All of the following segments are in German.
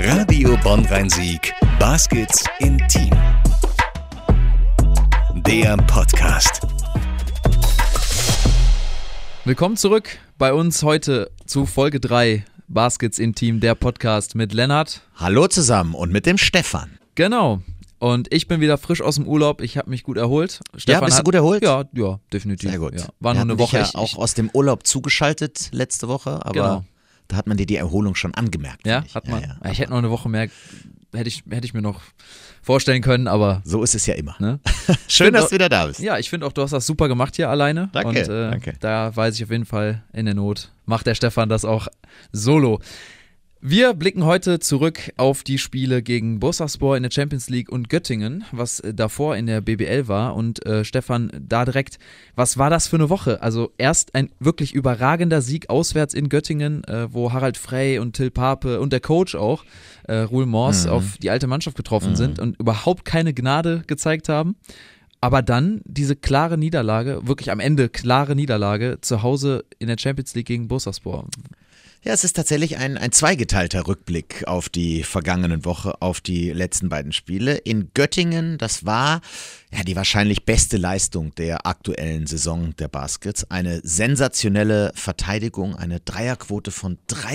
Radio Bonn-Rhein-Sieg, Baskets Intim. Der Podcast. Willkommen zurück bei uns heute zu Folge 3 Baskets Intim, der Podcast mit Lennart. Hallo zusammen und mit dem Stefan. Genau. Und ich bin wieder frisch aus dem Urlaub. Ich habe mich gut erholt. Stefan, bist du gut erholt? Ja, definitiv. Sehr gut. Ja. War nur eine Woche. Ich auch aus dem Urlaub zugeschaltet letzte Woche, aber genau. Da hat man dir die Erholung schon angemerkt. Ja, hat man. Ja, ich hätte noch eine Woche mehr, hätte ich mir noch vorstellen können, aber so ist es ja immer. Ne? Schön, dass du wieder da bist. Ja, ich finde auch, du hast das super gemacht hier alleine. Danke, und danke. Da weiß ich auf jeden Fall, in der Not macht der Stefan das auch solo. Wir blicken heute zurück auf die Spiele gegen Bursaspor in der Champions League und Göttingen, was davor in der BBL war. Und Stefan, da direkt, was war das für eine Woche? Also erst ein wirklich überragender Sieg auswärts in Göttingen, wo Harald Frey und Till Pape und der Coach auch, Roel Mors, auf die alte Mannschaft getroffen sind und überhaupt keine Gnade gezeigt haben. Aber dann diese klare Niederlage, wirklich am Ende klare Niederlage zu Hause in der Champions League gegen Bursaspor. Ja, es ist tatsächlich ein zweigeteilter Rückblick auf die vergangene Woche, auf die letzten beiden Spiele. In Göttingen, das war ja die wahrscheinlich beste Leistung der aktuellen Saison der Baskets. Eine sensationelle Verteidigung, eine Dreierquote von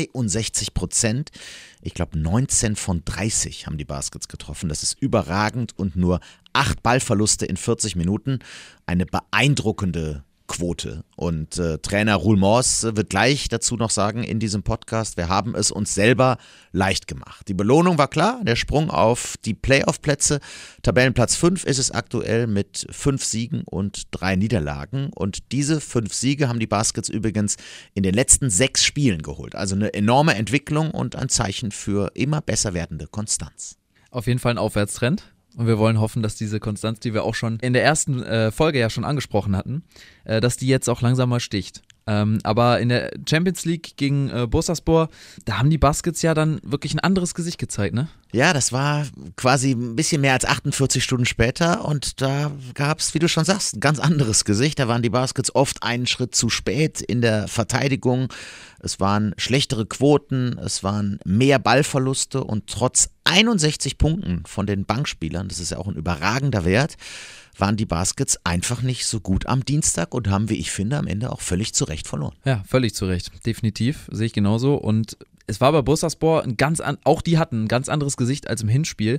63%. Ich glaube 19 von 30 haben die Baskets getroffen. Das ist überragend und nur 8 Ballverluste in 40 Minuten. Eine beeindruckende Quote. Und Trainer Roel Mors wird gleich dazu noch sagen in diesem Podcast, wir haben es uns selber leicht gemacht. Die Belohnung war klar, der Sprung auf die Playoff-Plätze. Tabellenplatz 5 ist es aktuell mit 5 Siegen und 3 Niederlagen. Und diese 5 Siege haben die Baskets übrigens in den letzten 6 Spielen geholt. Also eine enorme Entwicklung und ein Zeichen für immer besser werdende Konstanz. Auf jeden Fall ein Aufwärtstrend. Und wir wollen hoffen, dass diese Konstanz, die wir auch schon in der ersten Folge ja schon angesprochen hatten, dass die jetzt auch langsam mal sticht. Aber in der Champions League gegen Bursaspor, da haben die Baskets ja dann wirklich ein anderes Gesicht gezeigt, ne? Ja, das war quasi ein bisschen mehr als 48 Stunden später und da gab es, wie du schon sagst, ein ganz anderes Gesicht. Da waren die Baskets oft einen Schritt zu spät in der Verteidigung. Es waren schlechtere Quoten, es waren mehr Ballverluste und trotz 61 Punkten von den Bankspielern, das ist ja auch ein überragender Wert, waren die Baskets einfach nicht so gut am Dienstag und haben, wie ich finde, am Ende auch völlig zu Recht verloren. Ja, völlig zu Recht, definitiv, sehe ich genauso. Und es war bei Bursaspor auch die hatten ein ganz anderes Gesicht als im Hinspiel.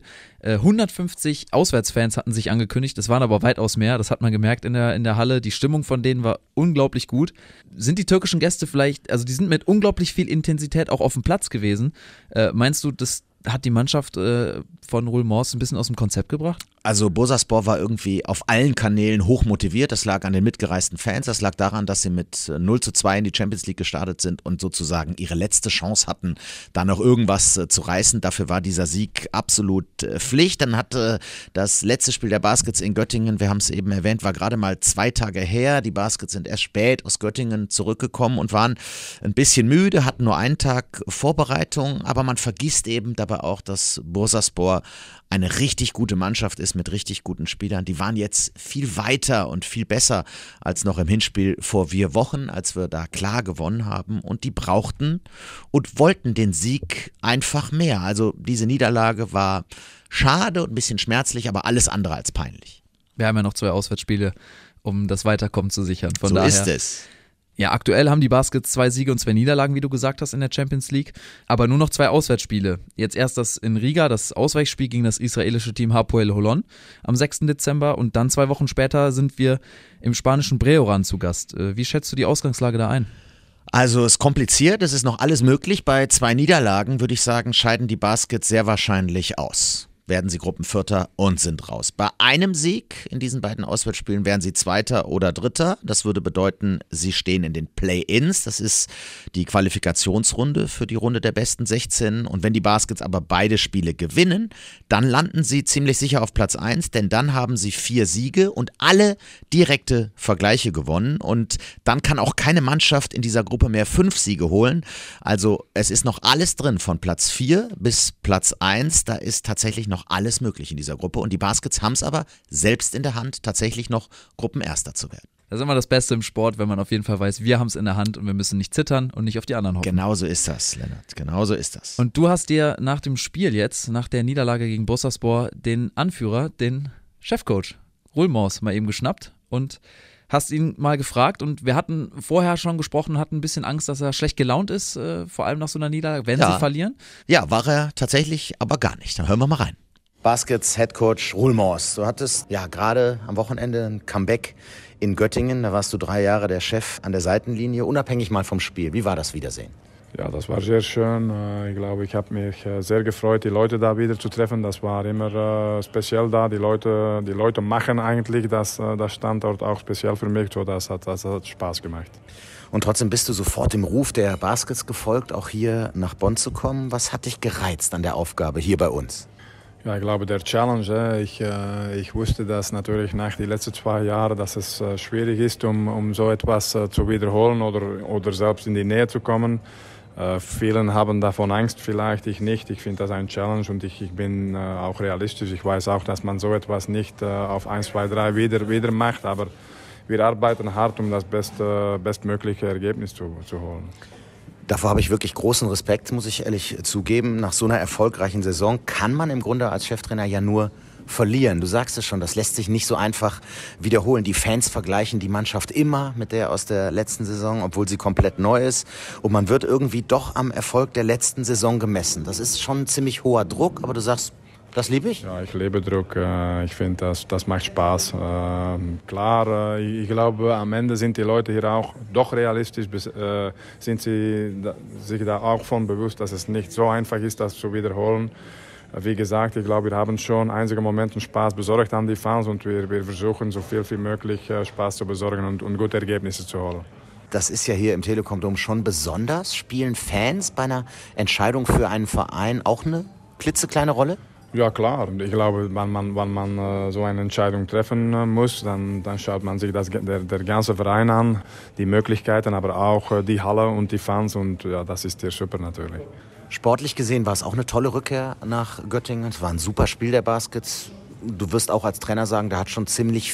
150 Auswärtsfans hatten sich angekündigt, es waren aber weitaus mehr, das hat man gemerkt in der Halle. Die Stimmung von denen war unglaublich gut. Sind die türkischen Gäste vielleicht, also die sind mit unglaublich viel Intensität auch auf dem Platz gewesen. Meinst du, das hat die Mannschaft von Roel Mors ein bisschen aus dem Konzept gebracht? Also Bursaspor war irgendwie auf allen Kanälen hoch motiviert. Das lag an den mitgereisten Fans. Das lag daran, dass sie mit 0:2 in die Champions League gestartet sind und sozusagen ihre letzte Chance hatten, da noch irgendwas zu reißen. Dafür war dieser Sieg absolut Pflicht. Dann hatte das letzte Spiel der Baskets in Göttingen, wir haben es eben erwähnt, war gerade mal 2 Tage her. Die Baskets sind erst spät aus Göttingen zurückgekommen und waren ein bisschen müde, hatten nur einen Tag Vorbereitung. Aber man vergisst eben dabei auch, dass Bursaspor eine richtig gute Mannschaft ist mit richtig guten Spielern. Die waren jetzt viel weiter und viel besser als noch im Hinspiel vor 4 Wochen, als wir da klar gewonnen haben. Und die brauchten und wollten den Sieg einfach mehr. Also diese Niederlage war schade und ein bisschen schmerzlich, aber alles andere als peinlich. Wir haben ja noch 2 Auswärtsspiele, um das Weiterkommen zu sichern. Von so daher ist es. Ja, aktuell haben die Baskets 2 Siege und 2 Niederlagen, wie du gesagt hast, in der Champions League. Aber nur noch 2 Auswärtsspiele. Jetzt erst das in Riga, das Ausweichspiel gegen das israelische Team Hapoel Holon am 6. Dezember. Und dann 2 Wochen später sind wir im spanischen Breoran zu Gast. Wie schätzt du die Ausgangslage da ein? Also es ist kompliziert, es ist noch alles möglich. Bei 2 Niederlagen, würde ich sagen, scheiden die Baskets sehr wahrscheinlich aus. Werden sie Gruppenvierter und sind raus. Bei einem Sieg in diesen beiden Auswärtsspielen wären sie Zweiter oder Dritter. Das würde bedeuten, sie stehen in den Play-Ins. Das ist die Qualifikationsrunde für die Runde der besten 16. Und wenn die Baskets aber beide Spiele gewinnen, dann landen sie ziemlich sicher auf Platz 1, denn dann haben sie 4 Siege und alle direkte Vergleiche gewonnen. Und dann kann auch keine Mannschaft in dieser Gruppe mehr 5 Siege holen. Also es ist noch alles drin von Platz 4 bis Platz 1. Da ist tatsächlich noch alles möglich in dieser Gruppe und die Baskets haben es aber selbst in der Hand, tatsächlich noch Gruppenerster zu werden. Das ist immer das Beste im Sport, wenn man auf jeden Fall weiß, wir haben es in der Hand und wir müssen nicht zittern und nicht auf die anderen hoffen. Genauso ist das, Lennart. Genauso ist das. Und du hast dir nach dem Spiel jetzt, nach der Niederlage gegen Bursaspor, den Anführer, den Chefcoach Roelmans mal eben geschnappt und hast ihn mal gefragt. Und wir hatten vorher schon gesprochen und hatten ein bisschen Angst, dass er schlecht gelaunt ist, vor allem nach so einer Niederlage, wenn sie verlieren. Ja, war er tatsächlich, aber gar nicht. Dann hören wir mal rein. Baskets Headcoach Roelmans. Du hattest ja gerade am Wochenende ein Comeback in Göttingen. Da warst du 3 Jahre der Chef an der Seitenlinie, unabhängig mal vom Spiel. Wie war das Wiedersehen? Ja, das war sehr schön. Ich glaube, ich habe mich sehr gefreut, die Leute da wieder zu treffen. Das war immer speziell da. Die Leute machen eigentlich das Standort auch speziell für mich. So, das hat Spaß gemacht. Und trotzdem bist du sofort dem Ruf der Baskets gefolgt, auch hier nach Bonn zu kommen. Was hat dich gereizt an der Aufgabe hier bei uns? Ja, ich glaube, der Challenge, ich wusste das natürlich nach den letzten 2 Jahren, dass es schwierig ist, um so etwas zu wiederholen oder selbst in die Nähe zu kommen. Vielen haben davon Angst, vielleicht ich nicht. Ich finde das ein Challenge und ich bin auch realistisch. Ich weiß auch, dass man so etwas nicht auf 1, 2, 3 wieder macht, aber wir arbeiten hart, um das bestmögliche Ergebnis zu holen. Davor habe ich wirklich großen Respekt, muss ich ehrlich zugeben. Nach so einer erfolgreichen Saison kann man im Grunde als Cheftrainer ja nur verlieren. Du sagst es schon, das lässt sich nicht so einfach wiederholen. Die Fans vergleichen die Mannschaft immer mit der aus der letzten Saison, obwohl sie komplett neu ist. Und man wird irgendwie doch am Erfolg der letzten Saison gemessen. Das ist schon ein ziemlich hoher Druck, aber du sagst, das liebe ich? Ja, ich liebe Druck. Ich finde, das macht Spaß. Klar, ich glaube, am Ende sind die Leute hier auch doch realistisch. Sind sie sich da auch von bewusst, dass es nicht so einfach ist, das zu wiederholen. Wie gesagt, ich glaube, wir haben schon einige Momente Spaß besorgt an die Fans und wir versuchen, so viel wie möglich Spaß zu besorgen und gute Ergebnisse zu holen. Das ist ja hier im Telekom-Dom schon besonders. Spielen Fans bei einer Entscheidung für einen Verein auch eine klitzekleine Rolle? Ja, klar. Ich glaube, wenn man so eine Entscheidung treffen muss, dann schaut man sich der ganze Verein an, die Möglichkeiten, aber auch die Halle und die Fans. Und ja, das ist hier super natürlich. Sportlich gesehen war es auch eine tolle Rückkehr nach Göttingen. Es war ein super Spiel der Baskets. Du wirst auch als Trainer sagen, da hat schon ziemlich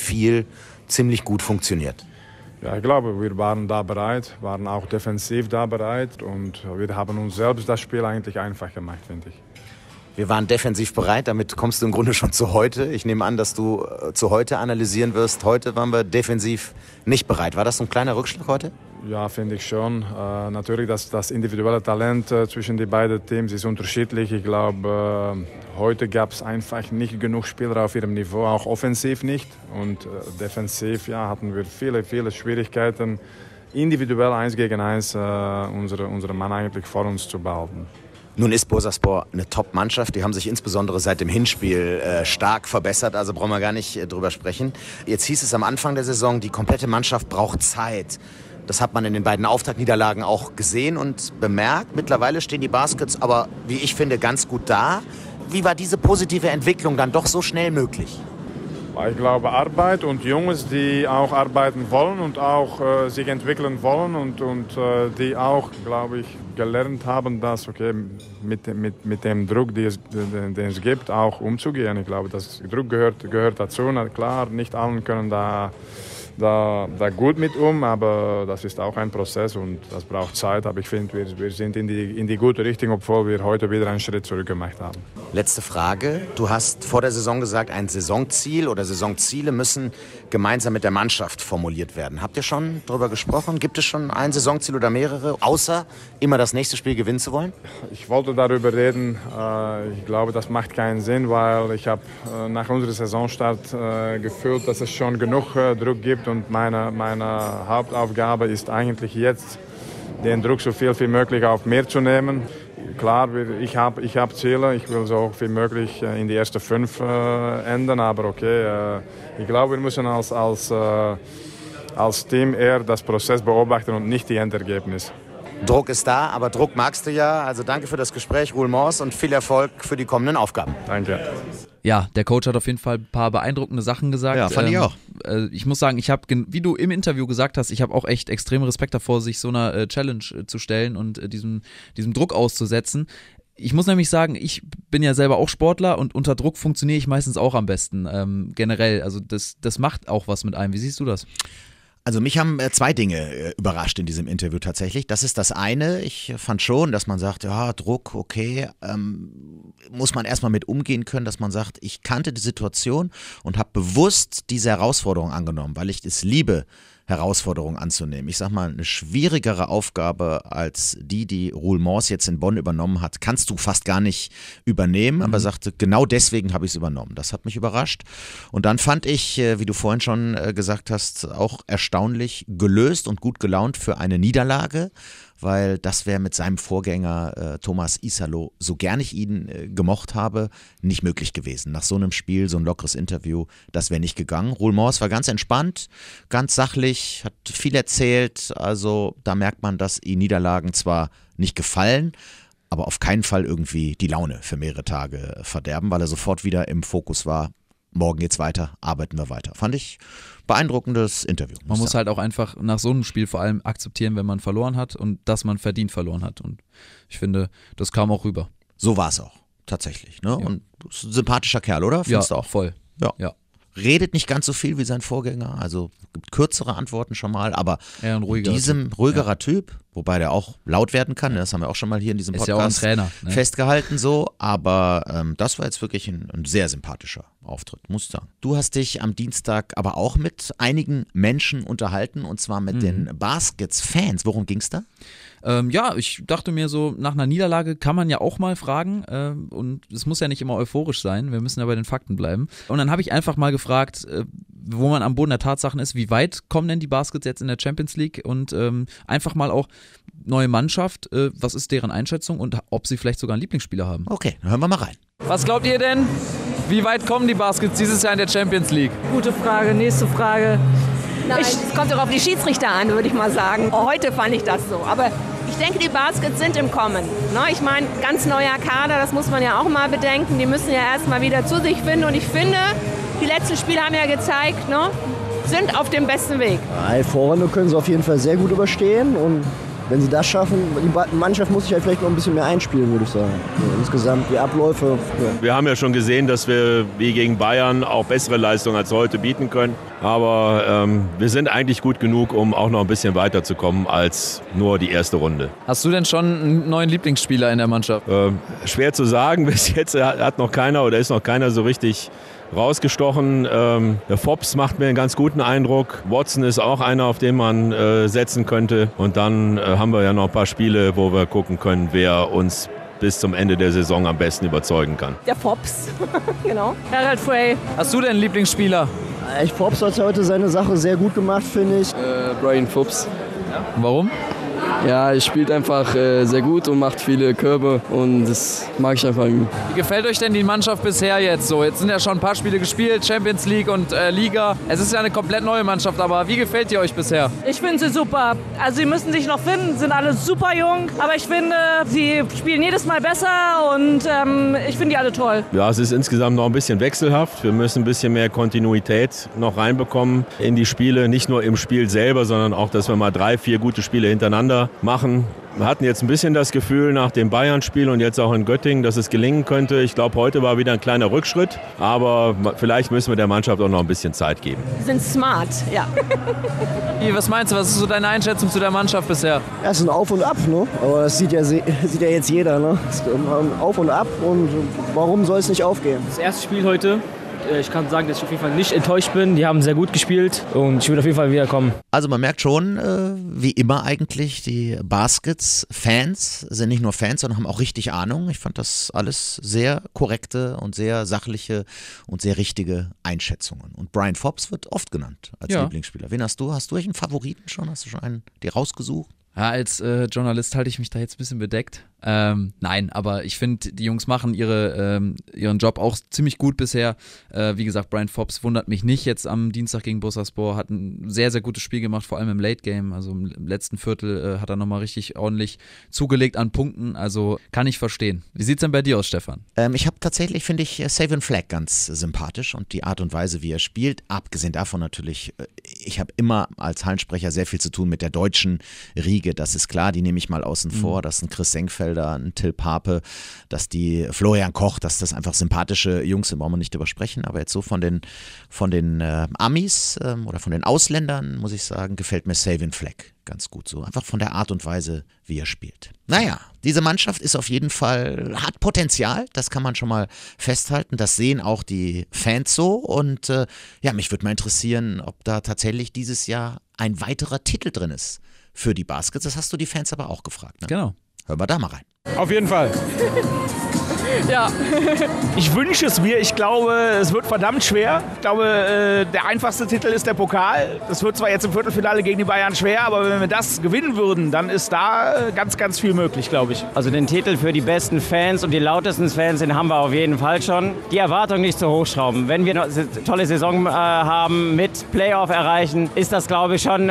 gut funktioniert. Ja, ich glaube, wir waren da bereit, waren auch defensiv da bereit und wir haben uns selbst das Spiel eigentlich einfach gemacht, finde ich. Wir waren defensiv bereit, damit kommst du im Grunde schon zu heute. Ich nehme an, dass du zu heute analysieren wirst. Heute waren wir defensiv nicht bereit. War das so ein kleiner Rückschlag heute? Ja, finde ich schon. Natürlich, das individuelle Talent zwischen den beiden Teams ist unterschiedlich. Ich glaube, heute gab es einfach nicht genug Spieler auf ihrem Niveau, auch offensiv nicht. Und defensiv hatten wir viele Schwierigkeiten, individuell 1 gegen 1 unsere Mann eigentlich vor uns zu behalten. Nun ist Bursaspor eine Top-Mannschaft. Die haben sich insbesondere seit dem Hinspiel stark verbessert. Also brauchen wir gar nicht drüber sprechen. Jetzt hieß es am Anfang der Saison, die komplette Mannschaft braucht Zeit. Das hat man in den beiden Auftaktniederlagen auch gesehen und bemerkt. Mittlerweile stehen die Baskets aber, wie ich finde, ganz gut da. Wie war diese positive Entwicklung dann doch so schnell möglich? Ich glaube, Arbeit und Jungs, die auch arbeiten wollen und auch sich entwickeln wollen und die auch, glaube ich, gelernt haben, dass mit dem Druck, den es gibt, auch umzugehen. Ich glaube, das Druck gehört dazu. Na, klar, nicht alle können da gut mit aber das ist auch ein Prozess und das braucht Zeit. Aber ich finde, wir sind in die gute Richtung, obwohl wir heute wieder einen Schritt zurück gemacht haben. Letzte Frage. Du hast vor der Saison gesagt, ein Saisonziel oder Saisonziele müssen gemeinsam mit der Mannschaft formuliert werden. Habt ihr schon darüber gesprochen? Gibt es schon ein Saisonziel oder mehrere, außer immer das nächste Spiel gewinnen zu wollen? Ich wollte darüber reden. Ich glaube, das macht keinen Sinn, weil ich habe nach unserem Saisonstart gefühlt, dass es schon genug Druck gibt. Und meine Hauptaufgabe ist eigentlich jetzt, den Druck so viel wie möglich auf mir zu nehmen. Klar, ich hab Ziele, ich will so viel möglich in die ersten 5 enden, aber okay, ich glaube, wir müssen als Team eher das Prozess beobachten und nicht die Endergebnis. Druck ist da, aber Druck magst du ja. Also danke für das Gespräch, Roelmans, und viel Erfolg für die kommenden Aufgaben. Danke. Ja, der Coach hat auf jeden Fall ein paar beeindruckende Sachen gesagt. Ja, fand ich auch. Ich muss sagen, ich habe, wie du im Interview gesagt hast, ich habe auch echt extrem Respekt davor, sich so einer Challenge zu stellen und diesem Druck auszusetzen. Ich muss nämlich sagen, ich bin ja selber auch Sportler und unter Druck funktioniere ich meistens auch am besten, generell. Also das macht auch was mit einem. Wie siehst du das? Also mich haben zwei Dinge überrascht in diesem Interview tatsächlich. Das ist das eine. Ich fand schon, dass man sagt, ja, Druck, okay, muss man erstmal mit umgehen können, dass man sagt, ich kannte die Situation und habe bewusst diese Herausforderung angenommen, weil ich es liebe, Herausforderungen anzunehmen. Ich sag mal, eine schwierigere Aufgabe als die Roel Mors jetzt in Bonn übernommen hat, kannst du fast gar nicht übernehmen, aber sagte, genau deswegen habe ich es übernommen. Das hat mich überrascht. Und dann fand ich, wie du vorhin schon gesagt hast, auch erstaunlich gelöst und gut gelaunt für eine Niederlage, weil das wäre mit seinem Vorgänger Thomas Isalo, so gern ich ihn gemocht habe, nicht möglich gewesen. Nach so einem Spiel, so ein lockeres Interview, das wäre nicht gegangen. Roel Mors war ganz entspannt, ganz sachlich, hat viel erzählt, also da merkt man, dass ihm Niederlagen zwar nicht gefallen, aber auf keinen Fall irgendwie die Laune für mehrere Tage verderben, weil er sofort wieder im Fokus war. Morgen geht's weiter, arbeiten wir weiter. Fand ich beeindruckendes Interview. Man muss halt auch einfach nach so einem Spiel vor allem akzeptieren, wenn man verloren hat und dass man verdient verloren hat. Und ich finde, das kam auch rüber. So war es auch, tatsächlich. Ne? Ja. Und ist ein sympathischer Kerl, oder? Findest du auch? Voll. Ja. Redet nicht ganz so viel wie sein Vorgänger, also gibt kürzere Antworten schon mal, aber ein ruhigerer Typ, wobei der auch laut werden kann, das haben wir auch schon mal hier in diesem Podcast ja auch ein Trainer, ne? Festgehalten so, aber das war jetzt wirklich ein sehr sympathischer Auftritt, muss ich sagen. Du hast dich am Dienstag aber auch mit einigen Menschen unterhalten und zwar mit den Baskets-Fans. Worum ging's da? Ich dachte mir so, nach einer Niederlage kann man ja auch mal fragen und es muss ja nicht immer euphorisch sein, wir müssen ja bei den Fakten bleiben. Und dann habe ich einfach mal gefragt, wo man am Boden der Tatsachen ist, wie weit kommen denn die Baskets jetzt in der Champions League und einfach mal auch neue Mannschaft, was ist deren Einschätzung und ob sie vielleicht sogar einen Lieblingsspieler haben. Okay, dann hören wir mal rein. Was glaubt ihr denn, wie weit kommen die Baskets dieses Jahr in der Champions League? Gute Frage, nächste Frage. Nein, es kommt doch auf die Schiedsrichter an, würde ich mal sagen. Heute fand ich das so, aber ich denke, die Baskets sind im Kommen. Ich meine, ganz neuer Kader, das muss man ja auch mal bedenken. Die müssen ja erst mal wieder zu sich finden. Und ich finde, die letzten Spiele haben ja gezeigt, sind auf dem besten Weg. Die Vorrunde können sie auf jeden Fall sehr gut überstehen. Und wenn sie das schaffen, die Mannschaft muss sich halt vielleicht noch ein bisschen mehr einspielen, würde ich sagen. Insgesamt die Abläufe. Ja. Wir haben ja schon gesehen, dass wir wie gegen Bayern auch bessere Leistungen als heute bieten können. Aber wir sind eigentlich gut genug, um auch noch ein bisschen weiterzukommen als nur die erste Runde. Hast du denn schon einen neuen Lieblingsspieler in der Mannschaft? Schwer zu sagen. Bis jetzt hat noch keiner oder ist noch keiner so richtig rausgestochen. Der Fops macht mir einen ganz guten Eindruck. Watson ist auch einer, auf den man setzen könnte. Und dann haben wir ja noch ein paar Spiele, wo wir gucken können, wer uns bis zum Ende der Saison am besten überzeugen kann. Der Fops, genau. Gerald Frey. Hast du denn einen Lieblingsspieler? Fops hat heute seine Sache sehr gut gemacht, finde ich. Brian Fops. Ja. Warum? Ja, er spielt einfach sehr gut und macht viele Körbe und das mag ich einfach. Wie gefällt euch denn die Mannschaft bisher jetzt so? Jetzt sind ja schon ein paar Spiele gespielt, Champions League und Liga. Es ist ja eine komplett neue Mannschaft, aber wie gefällt ihr euch bisher? Ich finde sie super. Also sie müssen sich noch finden, sind alle super jung, aber ich finde, sie spielen jedes Mal besser und ich finde die alle toll. Ja, es ist insgesamt noch ein bisschen wechselhaft. Wir müssen ein bisschen mehr Kontinuität noch reinbekommen in die Spiele. Nicht nur im Spiel selber, sondern auch, dass wir mal 3-4 gute Spiele hintereinander machen. Wir hatten jetzt ein bisschen das Gefühl nach dem Bayern-Spiel und jetzt auch in Göttingen, dass es gelingen könnte. Ich glaube, heute war wieder ein kleiner Rückschritt, aber vielleicht müssen wir der Mannschaft auch noch ein bisschen Zeit geben. Sie sind smart, ja. Was meinst du, was ist so deine Einschätzung zu der Mannschaft bisher? Ja, es ist ein Auf und Ab, ne? Aber das sieht ja jetzt jeder, ne? Es ist ein Auf und Ab und warum soll es nicht aufgehen? Das erste Spiel heute. Ich kann sagen, dass ich auf jeden Fall nicht enttäuscht bin. Die haben sehr gut gespielt und ich will auf jeden Fall wiederkommen. Also man merkt schon, wie immer eigentlich, die Baskets-Fans sind nicht nur Fans, sondern haben auch richtig Ahnung. Ich fand das alles sehr korrekte und sehr sachliche und sehr richtige Einschätzungen. Und Brian Fops wird oft genannt als Lieblingsspieler. Wen hast du? Hast du einen Favoriten schon? Hast du schon einen dir rausgesucht? Ja, als Journalist halte ich mich da jetzt ein bisschen bedeckt. Nein, aber ich finde, die Jungs machen ihren Job auch ziemlich gut bisher. Wie gesagt, Brian Fops wundert mich nicht jetzt am Dienstag gegen Bursaspor, hat ein sehr, sehr gutes Spiel gemacht, vor allem im Late Game. Also im letzten Viertel hat er nochmal richtig ordentlich zugelegt an Punkten. Also kann ich verstehen. Wie sieht's denn bei dir aus, Stefan? Ich habe tatsächlich, finde ich, Savion Flagg ganz sympathisch und die Art und Weise, wie er spielt. Abgesehen davon natürlich, ich habe immer als Hallensprecher sehr viel zu tun mit der deutschen Riege wenige, das ist klar, die nehme ich mal außen vor, dass ein Chris Senkfelder, ein Till Pape, dass die Florian Koch, dass das einfach sympathische Jungs sind, brauchen wir nicht drüber sprechen, aber jetzt so von den Amis oder von den Ausländern, muss ich sagen, gefällt mir Savin Fleck ganz gut so, einfach von der Art und Weise, wie er spielt. Naja, diese Mannschaft ist auf jeden Fall, hat Potenzial, das kann man schon mal festhalten, das sehen auch die Fans so und mich würde mal interessieren, ob da tatsächlich dieses Jahr ein weiterer Titel drin ist für die Baskets, das hast du die Fans aber auch gefragt, ne? Genau. Hören wir da mal rein. Auf jeden Fall. Ja. Ich wünsche es mir. Ich glaube, es wird verdammt schwer. Ich glaube, der einfachste Titel ist der Pokal. Das wird zwar jetzt im Viertelfinale gegen die Bayern schwer, aber wenn wir das gewinnen würden, dann ist da ganz, ganz viel möglich, glaube ich. Also den Titel für die besten Fans und die lautesten Fans, den haben wir auf jeden Fall schon. Die Erwartung nicht zu hochschrauben. Wenn wir eine tolle Saison haben, mit Playoff erreichen, ist das, glaube ich, schon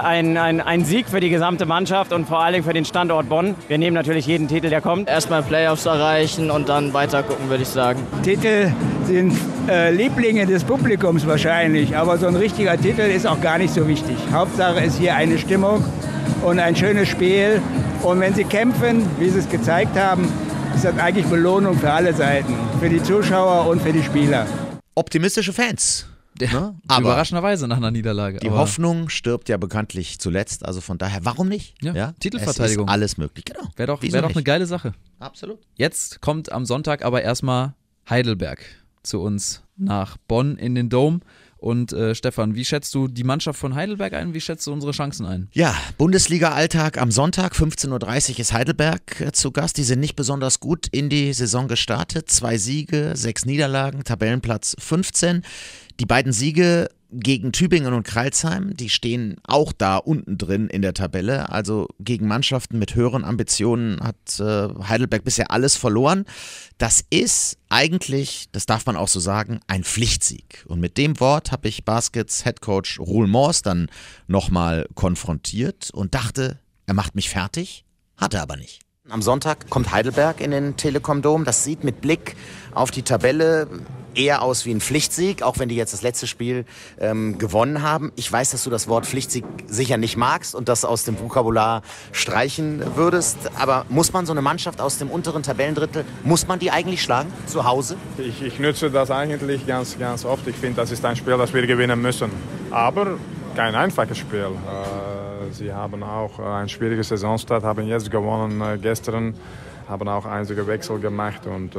ein Sieg für die gesamte Mannschaft und vor allen Dingen für den Standort Bonn. Wir nehmen natürlich jeden Titel, der kommt. Erstmal Playoffs erreichen und dann weiter gucken, würde ich sagen. Titel sind Lieblinge des Publikums wahrscheinlich, aber so ein richtiger Titel ist auch gar nicht so wichtig. Hauptsache ist hier eine Stimmung und ein schönes Spiel. Und wenn sie kämpfen, wie sie es gezeigt haben, ist das eigentlich Belohnung für alle Seiten, für die Zuschauer und für die Spieler. Optimistische Fans. Ja, aber überraschenderweise nach einer Niederlage. Die Hoffnung stirbt ja bekanntlich zuletzt, also von daher, warum nicht? Ja, Titelverteidigung. Es ist alles möglich, genau. Wäre doch eine geile Sache. Absolut. Jetzt kommt am Sonntag aber erstmal Heidelberg zu uns nach Bonn in den Dome. Und Stefan, wie schätzt du die Mannschaft von Heidelberg ein? Wie schätzt du unsere Chancen ein? Ja, Bundesliga-Alltag am Sonntag, 15.30 Uhr ist Heidelberg zu Gast. Die sind nicht besonders gut in die Saison gestartet. 2 Siege, 6 Niederlagen, Tabellenplatz 15. Die beiden Siege gegen Tübingen und Crailsheim, die stehen auch da unten drin in der Tabelle. Also gegen Mannschaften mit höheren Ambitionen hat Heidelberg bisher alles verloren. Das ist eigentlich, das darf man auch so sagen, ein Pflichtsieg. Und mit dem Wort habe ich Baskets Headcoach Roel Mors dann nochmal konfrontiert und dachte, er macht mich fertig, hat er aber nicht. Am Sonntag kommt Heidelberg in den Telekom Dome. Das sieht mit Blick auf die Tabelle eher aus wie ein Pflichtsieg, auch wenn die jetzt das letzte Spiel gewonnen haben. Ich weiß, dass du das Wort Pflichtsieg sicher nicht magst und das aus dem Vokabular streichen würdest. Aber muss man so eine Mannschaft aus dem unteren Tabellendrittel, muss man die eigentlich schlagen, zu Hause? Ich nutze das eigentlich ganz, ganz oft. Ich finde, das ist ein Spiel, das wir gewinnen müssen. Aber kein einfaches Spiel. Sie haben auch einen schwierigen Saisonstart, haben jetzt gewonnen gestern, haben auch einige Wechsel gemacht und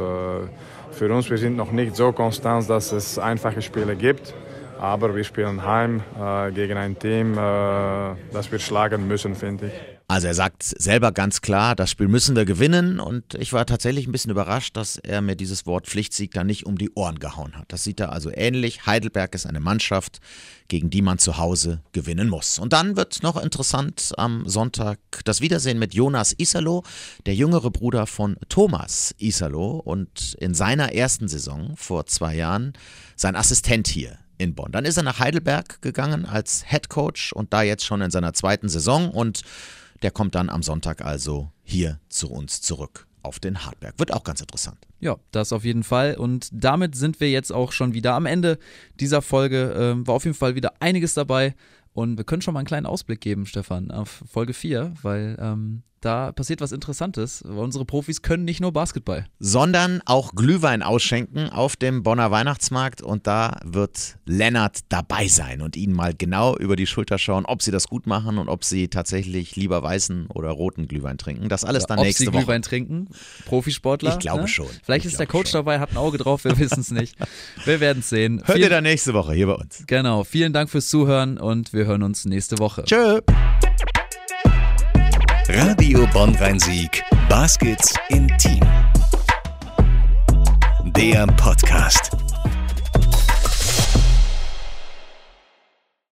für uns, wir sind noch nicht so konstant, dass es einfache Spiele gibt, aber wir spielen heim gegen ein Team, das wir schlagen müssen, finde ich. Also er sagt selber ganz klar, das Spiel müssen wir gewinnen und ich war tatsächlich ein bisschen überrascht, dass er mir dieses Wort Pflichtsieg da nicht um die Ohren gehauen hat. Das sieht er also ähnlich. Heidelberg ist eine Mannschaft, gegen die man zu Hause gewinnen muss. Und dann wird noch interessant am Sonntag das Wiedersehen mit Jonas Isalo, der jüngere Bruder von Thomas Isalo und in seiner ersten Saison vor 2 Jahren sein Assistent hier in Bonn. Dann ist er nach Heidelberg gegangen als Headcoach und da jetzt schon in seiner 2. Saison und der kommt dann am Sonntag also hier zu uns zurück auf den Hartberg. Wird auch ganz interessant. Ja, das auf jeden Fall. Und damit sind wir jetzt auch schon wieder am Ende dieser Folge. War auf jeden Fall wieder einiges dabei. Und wir können schon mal einen kleinen Ausblick geben, Stefan, auf Folge 4, weil da passiert was Interessantes. Unsere Profis können nicht nur Basketball. Sondern auch Glühwein ausschenken auf dem Bonner Weihnachtsmarkt und da wird Lennart dabei sein und ihnen mal genau über die Schulter schauen, ob sie das gut machen und ob sie tatsächlich lieber weißen oder roten Glühwein trinken. Das alles dann nächste Woche. Ob sie Glühwein trinken, Profisportler. Ich glaube schon. Vielleicht ist der Coach dabei, hat ein Auge drauf, wir wissen es nicht. Wir werden es sehen. Hört ihr dann nächste Woche hier bei uns. Genau, vielen Dank fürs Zuhören und wir hören uns nächste Woche. Tschö. Radio Bonn-Rhein-Sieg. Baskets Intim. Der Podcast.